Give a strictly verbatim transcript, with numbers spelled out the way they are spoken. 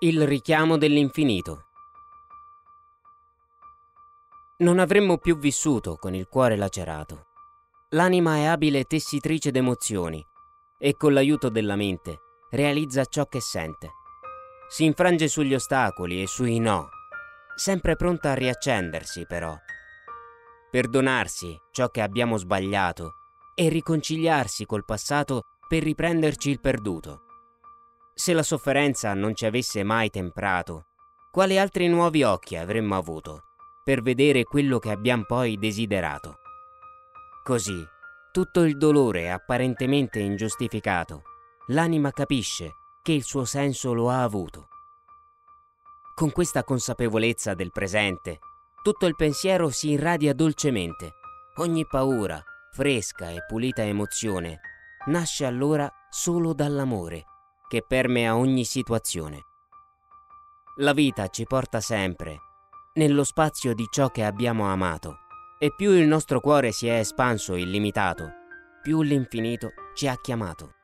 Il richiamo dell'infinito. Non avremmo più vissuto con il cuore lacerato. L'anima è abile tessitrice d'emozioni e con l'aiuto della mente realizza ciò che sente. Si infrange sugli ostacoli e sui no, sempre pronta a riaccendersi però. Perdonarsi ciò che abbiamo sbagliato e riconciliarsi col passato per riprenderci il perduto. Se la sofferenza non ci avesse mai temprato, quali altri nuovi occhi avremmo avuto per vedere quello che abbiamo poi desiderato? Così, tutto il dolore apparentemente ingiustificato, l'anima capisce che il suo senso lo ha avuto. Con questa consapevolezza del presente, tutto il pensiero si irradia dolcemente. Ogni paura, fresca e pulita emozione, nasce allora solo dall'amore che permea ogni situazione. La vita ci porta sempre nello spazio di ciò che abbiamo amato, e più il nostro cuore si è espanso illimitato, più l'infinito ci ha chiamato.